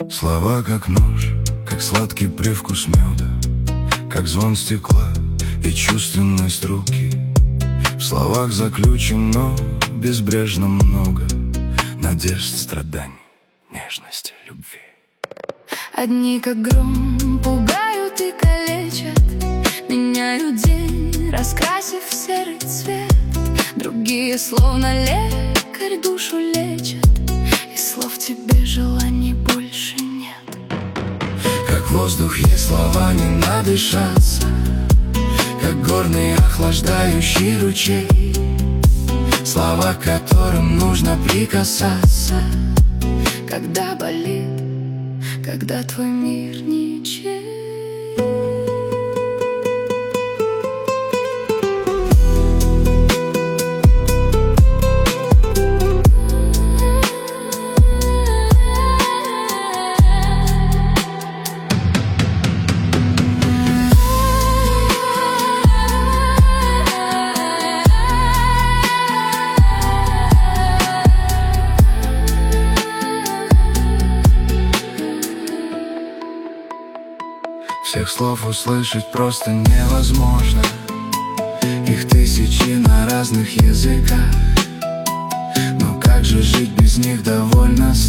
Слова как нож, как сладкий привкус меда, как звон стекла и чувственность руки. В словах заключено безбрежно много надежд, страданий, нежности, любви. Одни, как гром, пугают и калечат, меняют день, раскрасив в серый цвет. Другие, словно лекарь, душу лечат, и слов тебе желаний больше нет. Как воздух есть слова, не надышаться, как горный охлаждающий ручей, слова, к которым нужно прикасаться, когда болит, когда твой мир ничей. Всех слов услышать просто невозможно, их тысячи на разных языках. Но как же жить без них довольно